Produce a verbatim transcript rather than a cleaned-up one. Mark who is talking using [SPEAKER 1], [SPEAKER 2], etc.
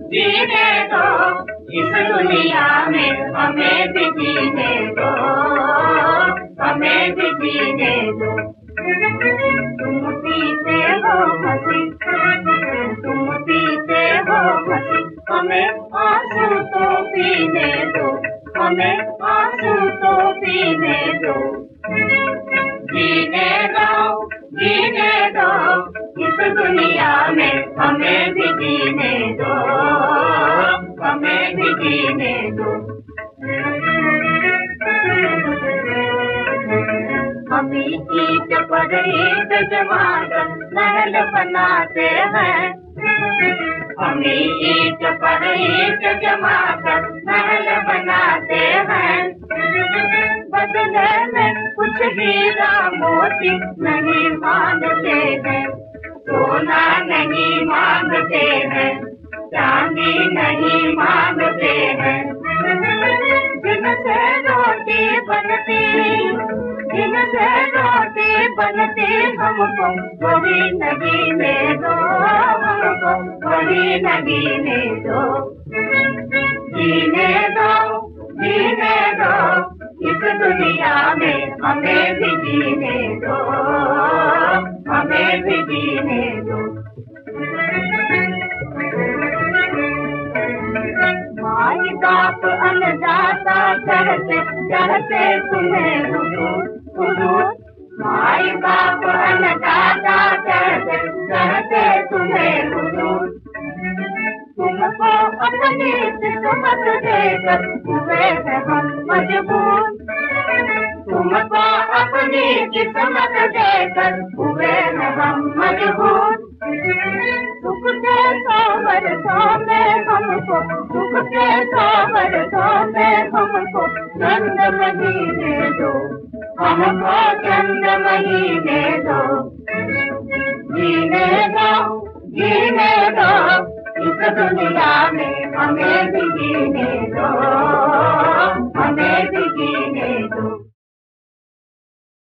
[SPEAKER 1] जीने दो इस दुनिया में हमें भी जीने दो, हमें भी जीने दो। तुम पीते हो हंसी, तुम पीते हो हंसी, हमें आंसू तो पीने दो, हमें आंसू तो पीने दो। जीने दो, जीने दो इस दुनिया में हमें भी जीने दो, हमें भी जीने दो। हमी ईट पर ईट जमाकर महल बनाते हैं, हमी ईट पर ईट जमाकर महल बनाते हैं। बदले में कुछ हीरा मोती नहीं मांगते हैं, सोना नहीं मांगते हैं, चांदी नहीं मांगते हैं। जिनसे रोटी बनती, जिनसे रोटी बनती हमको वही नगीने दो, हमको वही नगीने दो। जीने दो, जीने दो इस दुनिया में हमें भी जीने दो, हमें भी जीने दो। माई बाप अन्नदाता कहते कहते तुम्हें हुजूर, हुजूर। माई बाप अन्नदाता कहते कहते तुम्हें हुजूर। तुमको अपनी किस्मत देकर हुए हैं हम मजबूर, तुमको अपनी किस्मत देकर हुए हैं हम मजबूर। सुख के सौ वर्षों में हमको, सुख के सौ वर्षों में हमको चंद महीने दो, हमको चंद महीने दो। जीने दो, जीने दो इस दुनिया में हमें भी जीने दो,